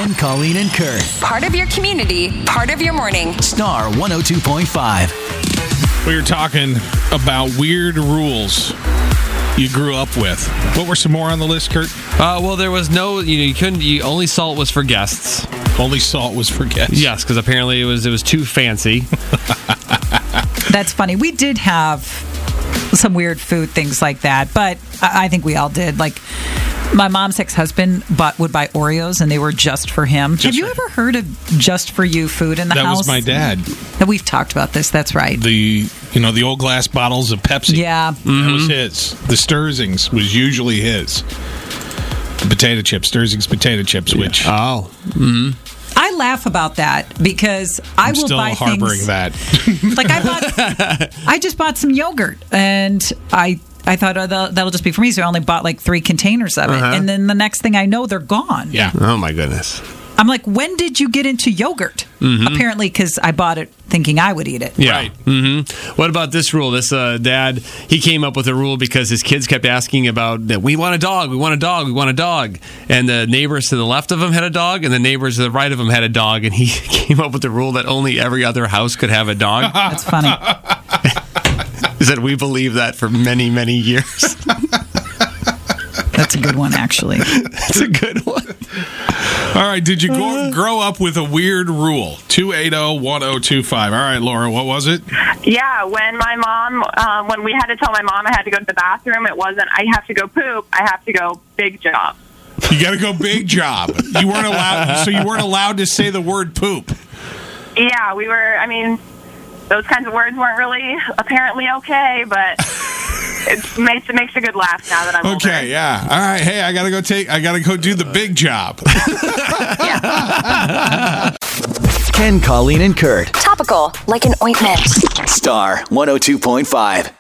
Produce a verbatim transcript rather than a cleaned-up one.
Ken, Colleen, and Kurt. Part of your community, part of your morning. Star one oh two point five. We were talking about weird rules you grew up with. What were some more on the list, Kurt? Uh, well, there was no, you know, you couldn't, you, only salt was for guests. Only salt was for guests. Yes, because apparently it was it was too fancy. That's funny. We did have some weird food, things like that, but I, I think we all did. Like, my mom's ex-husband bought, would buy Oreos, and they were just for him. Just Have you for ever heard of just for you food in the that house? That was my dad. That We've talked about this. That's right. The you know the old glass bottles of Pepsi. Yeah, mm-hmm. That was his. The Sturzings was usually his. The potato chips, Sturzings potato chips, which oh. Mm-hmm. I laugh about that because I I'm will still buy harboring things, that. Like I bought, I just bought some yogurt, and I. I thought, oh, that'll just be for me, so I only bought like three containers of it. Uh-huh. And then the next thing I know, they're gone. Yeah. Oh, my goodness. I'm like, when did you get into yogurt? Mm-hmm. Apparently, because I bought it thinking I would eat it. Yeah. Right. Mm-hmm. What about this rule? This uh, dad, he came up with a rule because his kids kept asking about that. We want a dog. We want a dog. We want a dog. And the neighbors to the left of him had a dog, and the neighbors to the right of him had a dog. And he came up with the rule that only every other house could have a dog. That's funny. He said, we believe that for many, many years. That's a good one, actually. That's a good one. All right, did you go, grow up with a weird rule? two eight zero, one zero two five. All right, Laura, what was it? Yeah, when my mom, um, when we had to tell my mom I had to go to the bathroom, it wasn't, I have to go poop, I have to go big job. You got to go big job. You weren't allowed, so you weren't allowed to say the word poop. Yeah, we were, I mean, those kinds of words weren't really apparently okay, but it makes, it makes a good laugh now that I'm okay, older. yeah. All right, hey, I got to go take, I got to go do the big job. Ken, Colleen, and Kurt. Topical, like an ointment. Star one oh two point five.